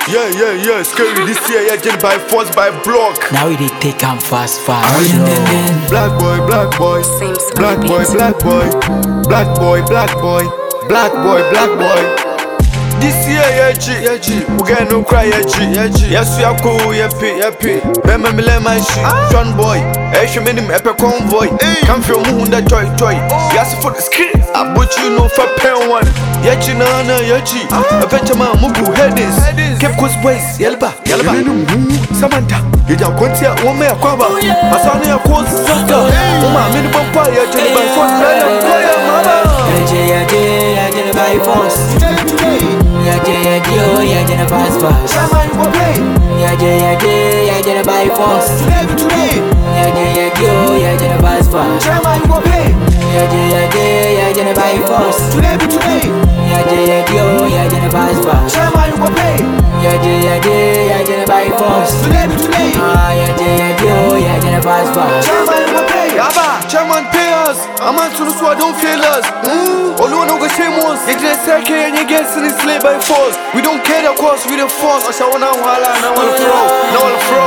Yeah, scary this year, yeah, just by force, by block. Now we dey take am fast. Black boy, black boy, black boy, black boy, black boy, black boy, black boy, black boy. This year, yeah, G, we get no cry, yeah, G. Yes, we are cool, yeah, P. Remember me, let my shit, John boy. I should make him epic convoy. Come from who that toy. Yes, for the script. I put you know for pen one. Yeah, G, yeah, G. A Benjamin Mugu headings. Keep close ways, Yelba. Samantha, you don't want to one more cover. I saw your course, Santa. Uma, minimum fire, yeah, G, by force, mama. Yeah, by force. Yeah, gonna pass fast. Shaman go play. Yeah, gonna buy force. Today. Yeah, gonna pass fast. Shaman go play. Yeah, gonna buy force. Today. Yeah, gonna pass fast. Shaman go play. Yeah, gonna buy force. Today. Yeah, gonna pass fast. Shaman go play. Yaba, chairman pay us. I'm on to the so I don't fail us. Olu no go shame us. You just say and you get in slave by force. We don't care the course, we the force. I wanna wala, now wanna throw.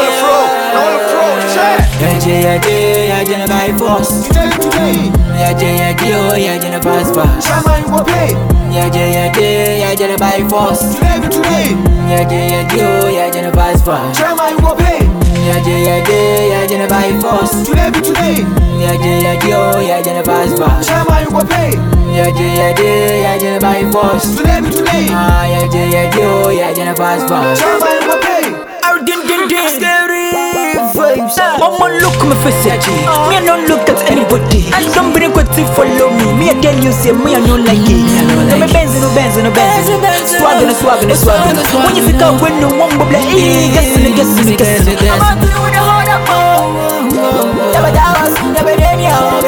Yeah, gonna buy force. Today. Yeah, gonna pass fast. Shaman go play. Yeah, gonna buy force. Today. Yeah, gonna pass fast. Shaman go play. Yeah, gonna buy force. Today. Yeah, gonna pass fast. Shaman go play. Yeah, gonna buy force. Today. Yeah, gonna pass fast. Shaman go play. Scary vibes. Mama look me face at you. Me I don't look at anybody. Don't bring what to follow me. Me I tell you say me I don't like it. No Benz. Swag. When you pick up when no one bubble, guess. I'm out to do the hard up. Never doubts, never then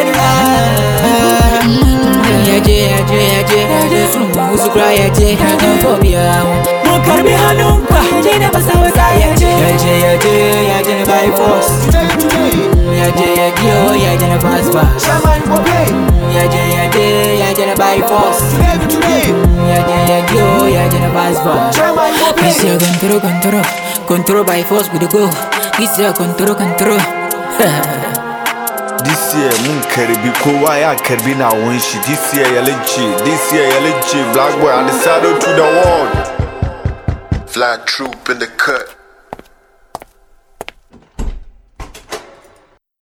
From cry at phobia. No can be hanumpa. Never saw a yeah, gonna buy force. Yeah, gonna pass fast. Shaman go play. Yeah, gonna buy force. Yeah, gonna pass fast. Shaman go play. This year control by force with the go. This year control. This year, Moon Caribbean, Kowaya Caribbean, when she this year, LG, Black Boy, and the saddle to the world. Fly troop in the cut.